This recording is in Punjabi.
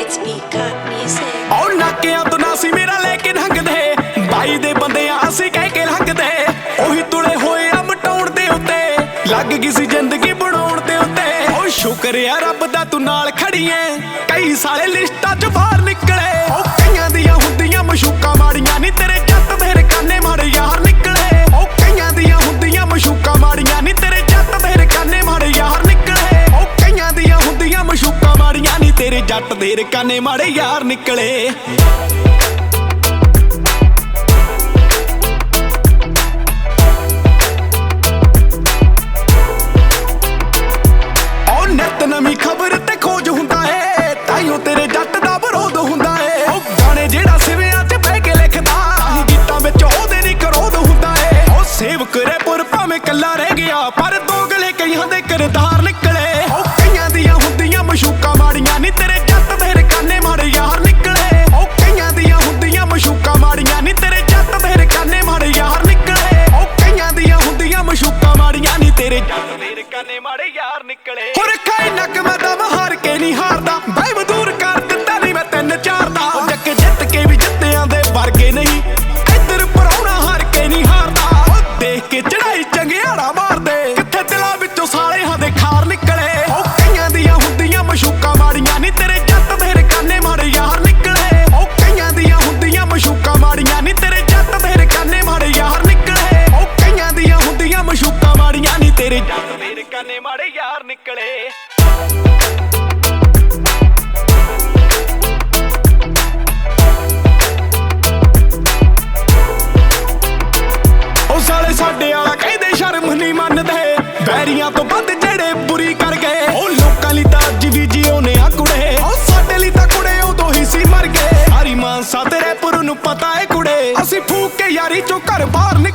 Speak Up Music। और नाकियां तो नासी मेरा लेके लंघदे बाई दे बंदियां ਅਸੀਂ ਕਹਿ ਕੇ ਲੰਘਦੇ ਉਹੀ ਤੁਲੇ ਹੋਏ ਆ ਮਟਾਉਣ ਦੇ ਉੱਤੇ ਲੱਗ ਗਈ ਸੀ ਜ਼ਿੰਦਗੀ ਬਣਾਉਣ ਦੇ ਉੱਤੇ ਉਹ ਸ਼ੁਕਰ ਆ ਰੱਬ ਦਾ ਤੂੰ ਨਾਲ ਖੜੀ ਐ ਕਈ ਸਾਲੇ ਲਿਸਟਾਂ 'ਚ ਬਾਹਰ ਨਿਕਲੇ ਉਹ ਕਈਆਂ ਦੀਆਂ ਹੁੰਦੀਆਂ ਮਸ਼ੂਕਾਂ ਮਾੜੀਆਂ ਨਹੀਂ ਤੇਰੇ ਜੱਟ ਦੇ ਰਕਾਨੇ ਮਾੜੇ ਯਾਰ ਨਿਕਲੇ ਉਹ ਕਈਆਂ ਦੀਆਂ ਹੁੰਦੀਆਂ ਮਸ਼ੂਕਾਂ ਮਾੜੀਆਂ ਨਹੀਂ ਤੇਰੇ ਜੱਟ ਦੇ ਰਕਾਨੇ ਮਾੜੇ ਯਾਰ ਨਿਕਲੇ ਉਹ ਕਈਆਂ ਦੀਆਂ ਹੁੰਦੀਆਂ ਮਸ਼ੂਕਾਂ ਮਾੜੀਆਂ ਨਹੀਂ ਤੇਰੇ ਜੱਟ ਦੇ ਰਕਾਨੇ ਮਾੜੇ ਯਾਰ ਨਿਕਲੇ ਨਵੀਂ ਖਬਰ ਤੇ ਖੋਜ ਹੁੰਦਾ ਏ ਤਾਈਓ ਤੇਰੇ ਜੱਟ ਦਾ ਵਿਰੋਧ ਹੁੰਦਾ ਏ ਉਹ ਗਾਣੇ ਜਿਹੜਾ ਸਿਵਿਆਂ 'ਚ ਬਹਿ ਕੇ ਲਿਖਦਾ ਹੀ ਗੀਤਾਂ ਵਿੱਚ ਉਹਦੇ ਨਹੀਂ ਕਰੋਧ ਹੁੰਦਾ ਏ ਉਹ ਸੇਵ ਕਰੇ ਪੁਰ ਭਾਵੇਂ ਕੱਲਾ ਰਹਿ ਗਿਆ ਪਰ ਦੋਗਲੇ ਕਈਆਂ ਦੇ ਕਿਰਦਾਰ ਨਿਕਲੇ ਉਹ ਕਈਆਂ ਦੀਆਂ ਹੁੰਦੀਆਂ ਮਸ਼ੂਕਾਂ ਮਾੜੀਆਂ ਨਹੀਂ ਤੇਰੇ ਜੱਟ ਦੇ ਰਕਾਨੇ ਮਾੜੇ ਯਾਰ ਨਿਕਲੇ ਉਹ ਕਈਆਂ ਦੀਆਂ ਹੁੰਦੀਆਂ ਮਸ਼ੂਕਾਂ ਮਾੜੀਆਂ ਨਹੀਂ ਤੇਰੇ ਜੱਟ ਦੇ ਰਕਾਨੇ ਮਾੜੇ ਯਾਰ ਨਿਕਲੇ ਉਹ ਕਈਆਂ ਦੀਆਂ ਹੁੰਦੀਆਂ ਮਸ਼ੂਕਾਂ ਮਾੜੀਆਂ ਨਹੀਂ ਤੇਰੇ ਜੱਟ ਦੇ ਰਕਾਨੇ ਮਾੜੇ ਯਾਰ ਨਿਕਲੇ ਨੱਕ ਮੈਂ ਦਮ ਹਾਰ ਕੇ ਨਹੀਂ ਹਾਰਦਾ ਬੈ ਮਦੂਰ ਕਰ ਦਿੱਤਾ ਨਹੀਂ ਮੈਂ ਤਿੰਨ ਚਾਰ ਦਾ ਜੱਕ ਜਿੱਤ ਕੇ ਵੀ ਜਿੱਤਿਆਂ ਦੇ ਵਰਗੇ ਨਹੀਂ ਇੱਧਰ ਪਰੌਣਾ ਹਾਰ ਕੇ ਨਹੀਂ ਹਾਰਦਾ ਉਹ ਦੇਖ ਕੇ ਚੜਾਈ ਚੰਗਿਆੜਾ ਮਾਰਦੇ ਕਿੱਥੇ ਦਿਲਾਂ ਵਿੱਚੋਂ ਸਾਲਿਆਂ ਦੇ ਖਾਰ ਨਿਕਲੇ ਉਹ ਕਈਆਂ ਦੀਆਂ ਹੁੰਦੀਆਂ ਮਸ਼ੂਕਾਂ ਮਾੜੀਆਂ ਨਹੀਂ ਤੇਰੇ ਜੱਟ ਦੇ ਰਕਾਨੇ ਮਾੜੇ ਯਾਰ ਨਿਕਲੇ ਉਹ ਕਈਆਂ ਦੀਆਂ ਹੁੰਦੀਆਂ ਮਸ਼ੂਕਾਂ ਮਾੜੀਆਂ ਨਹੀਂ ਤੇਰੇ ਜੱਟ ਦੇ ਰਕਾਨੇ ਮਾੜੇ ਯਾਰ ਨਿਕਲੇ ਉਹ ਕਈਆਂ ਦੀਆਂ ਹੁੰਦੀਆਂ ਮਸ਼ੂਕਾਂ ਮਾੜੀਆਂ ਨਹੀਂ ਤੇਰੇ ਜੱਟ ਦੇ ਰਕਾਨੇ ਮਾੜੇ ਯਾਰ ਨਿਕਲੇ ਸਾਡੇ ਵਾਲਾ ਕਹਿੰਦੇ ਸ਼ਰਮ ਨਹੀਂ ਮੰਨਦੇ ਬੈਰੀਆਂ ਤੋਂ ਵੱਧ ਜਿਹੜੇ ਬੁਰੀ ਕਰ ਗਏ ਉਹ ਲੋਕਾਂ ਲਈ ਤਾਂ ਅੱਜ ਵੀ ਜਿਉਨੇ ਆ ਕੁੜੇ ਉਹ ਸਾਡੇ ਲਈ ਤਾਂ ਕੁੜੇ ਉਦੋਂ ਹੀ ਸੀ ਮਰ ਗਏ ਸਾਰੀ ਮਾਨਸਾ ਤੇਰੇ ਪੁਰ ਨੂੰ ਪਤਾ ਏ ਕੁੜੇ ਅਸੀਂ ਫੂਕ ਕੇ ਯਾਰੀ ਚੋਂ ਘਰ ਬਾਹਰ